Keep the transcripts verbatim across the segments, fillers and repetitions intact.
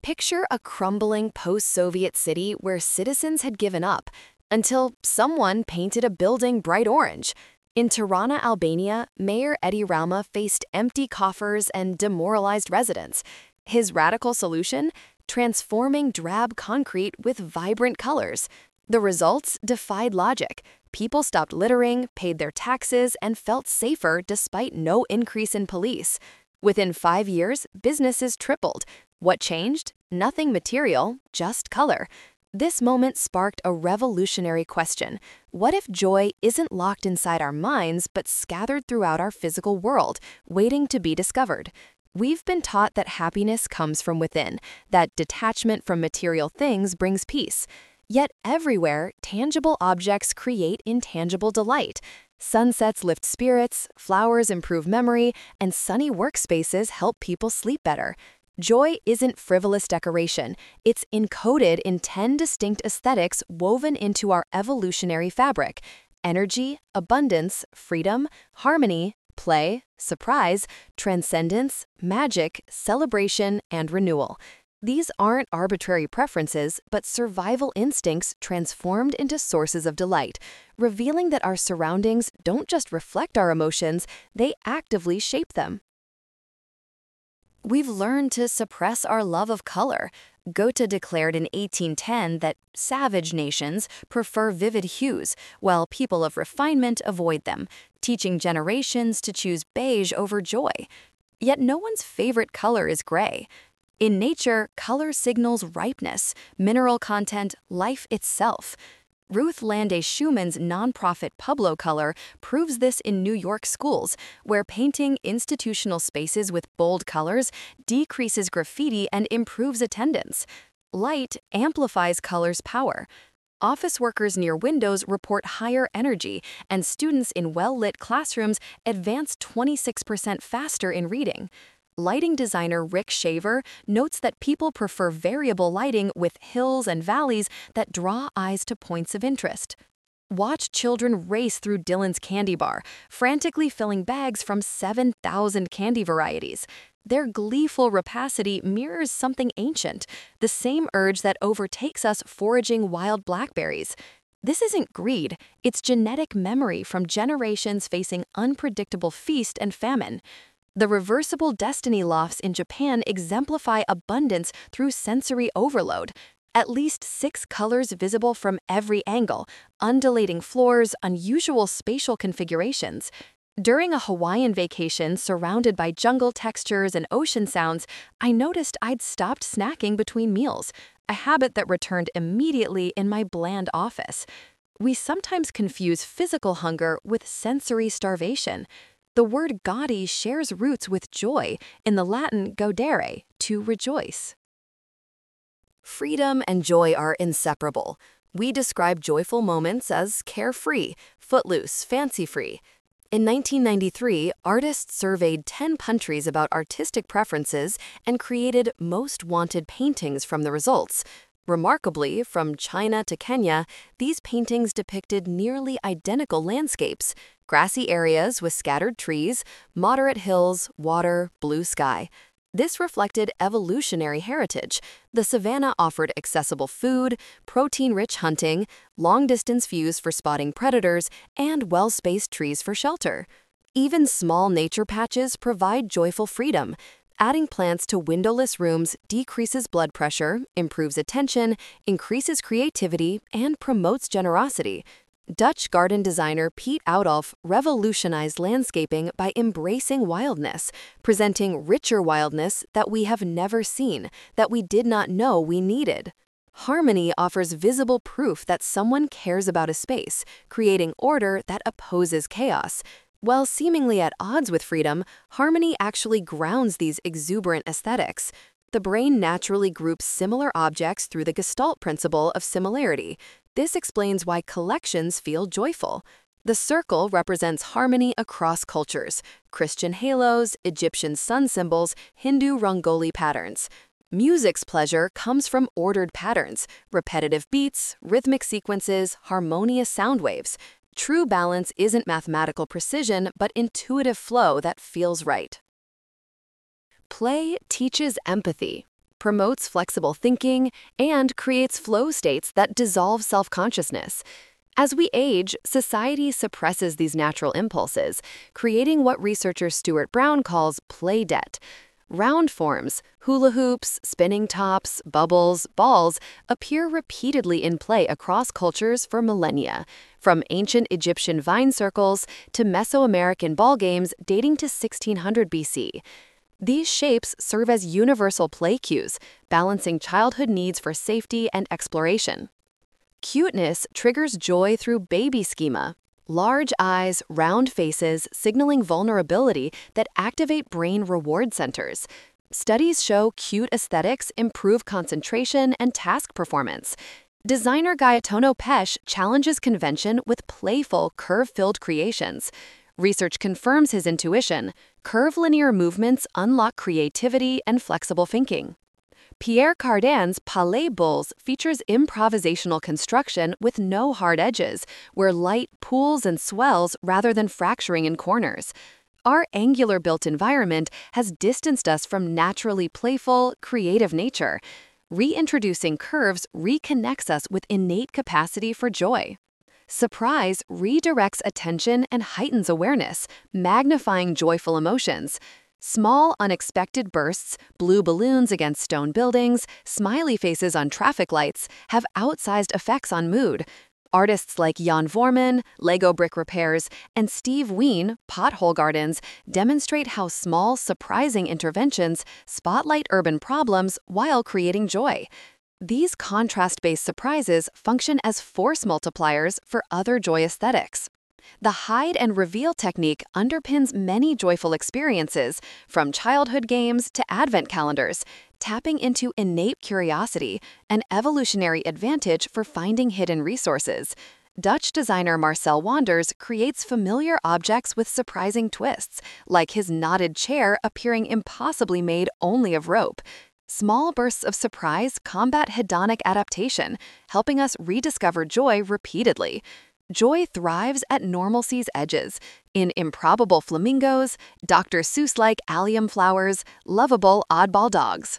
Picture a crumbling post-Soviet city where citizens had given up until someone painted a building bright orange. In Tirana, Albania, Mayor Edi Rama faced empty coffers and demoralized residents. His radical solution? Transforming drab concrete with vibrant colors. The results defied logic. People stopped littering, paid their taxes, and felt safer despite no increase in police. Within five years, businesses tripled. What changed? Nothing material, just color. This moment sparked a revolutionary question. What if joy isn't locked inside our minds but scattered throughout our physical world, waiting to be discovered? We've been taught that happiness comes from within, that detachment from material things brings peace. Yet everywhere, tangible objects create intangible delight. Sunsets lift spirits, flowers improve memory, and sunny workspaces help people sleep better. Joy isn't frivolous decoration. It's encoded in ten distinct aesthetics woven into our evolutionary fabric: energy, abundance, freedom, harmony, play, surprise, transcendence, magic, celebration, and renewal. These aren't arbitrary preferences, but survival instincts transformed into sources of delight, revealing that our surroundings don't just reflect our emotions, they actively shape them. We've learned to suppress our love of color. Goethe declared in eighteen ten that savage nations prefer vivid hues, while people of refinement avoid them, teaching generations to choose beige over joy. Yet no one's favorite color is gray. In nature, color signals ripeness, mineral content, life itself. Ruth Lande Schumann's nonprofit Pueblo Color proves this in New York schools, where painting institutional spaces with bold colors decreases graffiti and improves attendance. Light amplifies color's power. Office workers near windows report higher energy, and students in well-lit classrooms advance twenty-six percent faster in reading. Lighting designer Rick Shaver notes that people prefer variable lighting with hills and valleys that draw eyes to points of interest. Watch children race through Dylan's candy bar, frantically filling bags from seven thousand candy varieties. Their gleeful rapacity mirrors something ancient, the same urge that overtakes us foraging wild blackberries. This isn't greed, it's genetic memory from generations facing unpredictable feast and famine. The reversible destiny lofts in Japan exemplify abundance through sensory overload. At least six colors visible from every angle, undulating floors, unusual spatial configurations. During a Hawaiian vacation surrounded by jungle textures and ocean sounds, I noticed I'd stopped snacking between meals, a habit that returned immediately in my bland office. We sometimes confuse physical hunger with sensory starvation. The word gaudy shares roots with joy, in the Latin gaudere, to rejoice. Freedom and joy are inseparable. We describe joyful moments as carefree, footloose, fancy-free. In nineteen ninety-three, artists surveyed ten countries about artistic preferences and created most wanted paintings from the results. Remarkably, from China to Kenya, these paintings depicted nearly identical landscapes: grassy areas with scattered trees, moderate hills, water, blue sky. This reflected evolutionary heritage. The savanna offered accessible food, protein-rich hunting, long-distance views for spotting predators, and well-spaced trees for shelter. Even small nature patches provide joyful freedom. Adding plants to windowless rooms decreases blood pressure, improves attention, increases creativity, and promotes generosity. Dutch garden designer Piet Oudolf revolutionized landscaping by embracing wildness, presenting richer wildness that we have never seen, that we did not know we needed. Harmony offers visible proof that someone cares about a space, creating order that opposes chaos. While seemingly at odds with freedom, harmony actually grounds these exuberant aesthetics. The brain naturally groups similar objects through the Gestalt principle of similarity. This explains why collections feel joyful. The circle represents harmony across cultures: Christian halos, Egyptian sun symbols, Hindu rangoli patterns. Music's pleasure comes from ordered patterns, repetitive beats, rhythmic sequences, harmonious sound waves. True balance isn't mathematical precision, but intuitive flow that feels right. Play teaches empathy. promotes flexible thinking, and creates flow states that dissolve self-consciousness. As we age, society suppresses these natural impulses, creating what researcher Stuart Brown calls play debt. Round forms, hula hoops, spinning tops, bubbles, balls, appear repeatedly in play across cultures for millennia, from ancient Egyptian vine circles to Mesoamerican ball games dating to sixteen hundred B C. These shapes serve as universal play cues, balancing childhood needs for safety and exploration. Cuteness triggers joy through baby schema. Large eyes, round faces, signaling vulnerability that activate brain reward centers. Studies show cute aesthetics improve concentration and task performance. Designer Gaetano Pesce challenges convention with playful, curve-filled creations. Research confirms his intuition. Curvilinear movements unlock creativity and flexible thinking. Pierre Cardin's Palais Bulls features improvisational construction with no hard edges, where light pools and swells rather than fracturing in corners. Our angular-built environment has distanced us from naturally playful, creative nature. Reintroducing curves reconnects us with innate capacity for joy. Surprise redirects attention and heightens awareness, magnifying joyful emotions. Small, unexpected bursts, blue balloons against stone buildings, smiley faces on traffic lights have outsized effects on mood. Artists like Jan Vorman, Lego Brick Repairs, and Steve Wien, Pothole Gardens, demonstrate how small, surprising interventions spotlight urban problems while creating joy. These contrast-based surprises function as force multipliers for other joy aesthetics. The hide and reveal technique underpins many joyful experiences, from childhood games to advent calendars, tapping into innate curiosity, an evolutionary advantage for finding hidden resources. Dutch designer Marcel Wanders creates familiar objects with surprising twists, like his knotted chair appearing impossibly made only of rope. Small bursts of surprise combat hedonic adaptation, helping us rediscover joy repeatedly. Joy thrives at normalcy's edges, in improbable flamingos, Doctor Seuss-like allium flowers, lovable oddball dogs.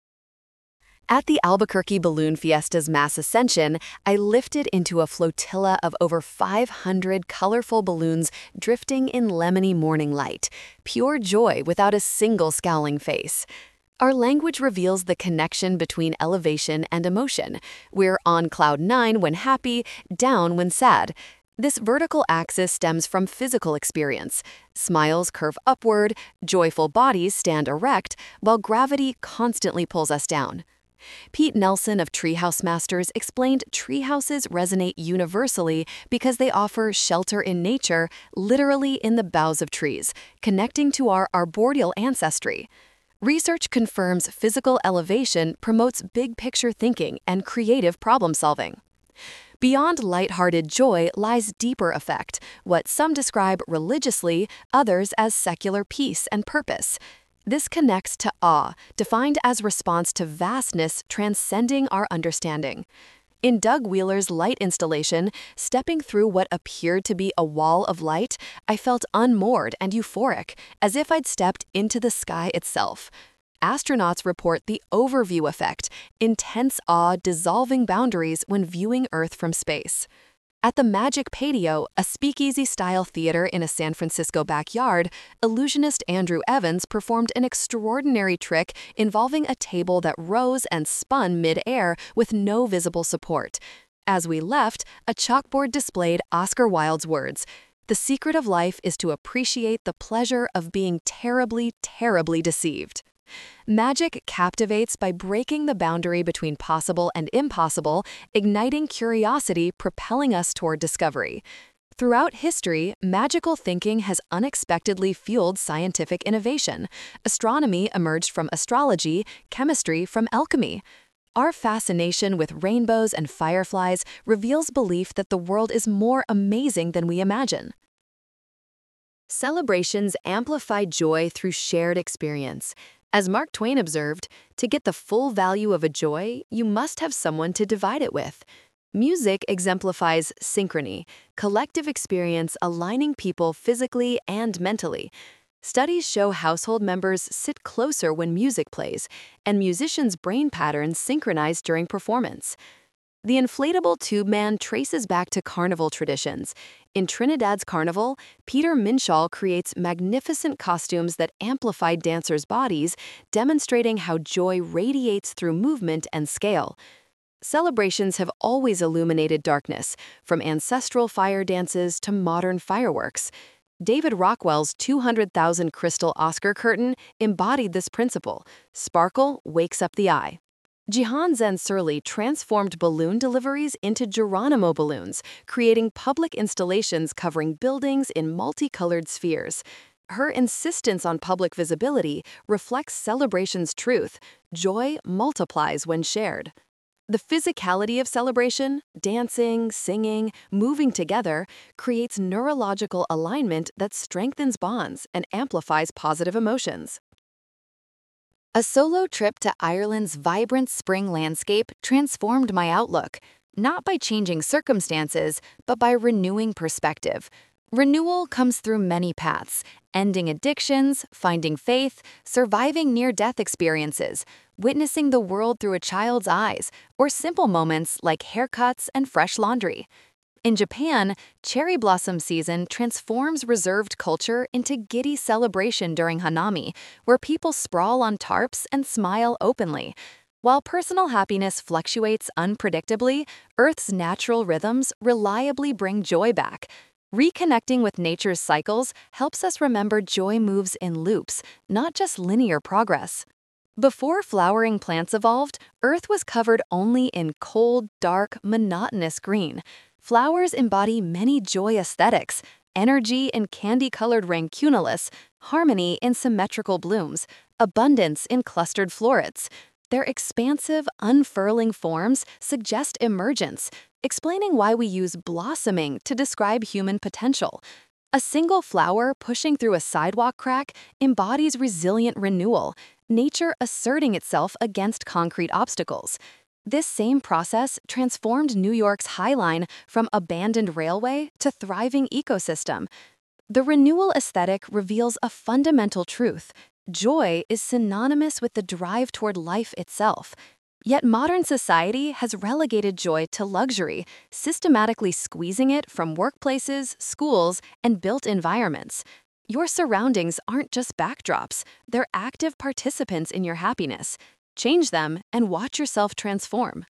At the Albuquerque Balloon Fiesta's mass ascension, I lifted into a flotilla of over five hundred colorful balloons drifting in lemony morning light, pure joy without a single scowling face. Our language reveals the connection between elevation and emotion. We're on cloud nine when happy, down when sad. This vertical axis stems from physical experience. Smiles curve upward, joyful bodies stand erect, while gravity constantly pulls us down. Pete Nelson of Treehouse Masters explained treehouses resonate universally because they offer shelter in nature, literally in the boughs of trees, connecting to our arboreal ancestry. Research confirms physical elevation promotes big-picture thinking and creative problem-solving. Beyond lighthearted joy lies deeper effect, what some describe religiously, others as secular peace and purpose. This connects to awe, defined as response to vastness transcending our understanding. In Doug Wheeler's light installation, stepping through what appeared to be a wall of light, I felt unmoored and euphoric, as if I'd stepped into the sky itself. Astronauts report the overview effect, intense awe dissolving boundaries when viewing Earth from space. At the Magic Patio, a speakeasy-style theater in a San Francisco backyard, illusionist Andrew Evans performed an extraordinary trick involving a table that rose and spun mid-air with no visible support. As we left, a chalkboard displayed Oscar Wilde's words, "The secret of life is to appreciate the pleasure of being terribly, terribly deceived." Magic captivates by breaking the boundary between possible and impossible, igniting curiosity, propelling us toward discovery. Throughout history, magical thinking has unexpectedly fueled scientific innovation. Astronomy emerged from astrology, chemistry from alchemy. Our fascination with rainbows and fireflies reveals belief that the world is more amazing than we imagine. Celebrations amplify joy through shared experience. As Mark Twain observed, to get the full value of a joy, you must have someone to divide it with. Music exemplifies synchrony, collective experience aligning people physically and mentally. Studies show household members sit closer when music plays, and musicians' brain patterns synchronize during performance. The inflatable tube man traces back to carnival traditions. In Trinidad's carnival, Peter Minshall creates magnificent costumes that amplify dancers' bodies, demonstrating how joy radiates through movement and scale. Celebrations have always illuminated darkness, from ancestral fire dances to modern fireworks. David Rockwell's two hundred thousand crystal Oscar curtain embodied this principle. Sparkle wakes up the eye. Jihan Zhen Surly transformed balloon deliveries into Geronimo balloons, creating public installations covering buildings in multicolored spheres. Her insistence on public visibility reflects celebration's truth: joy multiplies when shared. The physicality of celebration, dancing, singing, moving together, creates neurological alignment that strengthens bonds and amplifies positive emotions. A solo trip to Ireland's vibrant spring landscape transformed my outlook, not by changing circumstances, but by renewing perspective. Renewal comes through many paths: ending addictions, finding faith, surviving near-death experiences, witnessing the world through a child's eyes, or simple moments like haircuts and fresh laundry. In Japan, cherry blossom season transforms reserved culture into giddy celebration during Hanami, where people sprawl on tarps and smile openly. While personal happiness fluctuates unpredictably, Earth's natural rhythms reliably bring joy back. Reconnecting with nature's cycles helps us remember joy moves in loops, not just linear progress. Before flowering plants evolved, Earth was covered only in cold, dark, monotonous green. Flowers embody many joy aesthetics: energy in candy-colored ranunculus, harmony in symmetrical blooms, abundance in clustered florets. Their expansive, unfurling forms suggest emergence, explaining why we use blossoming to describe human potential. A single flower pushing through a sidewalk crack embodies resilient renewal, nature asserting itself against concrete obstacles. This same process transformed New York's High Line from abandoned railway to thriving ecosystem. The renewal aesthetic reveals a fundamental truth: joy is synonymous with the drive toward life itself. Yet modern society has relegated joy to luxury, systematically squeezing it from workplaces, schools, and built environments. Your surroundings aren't just backdrops, they're active participants in your happiness. Change them and watch yourself transform.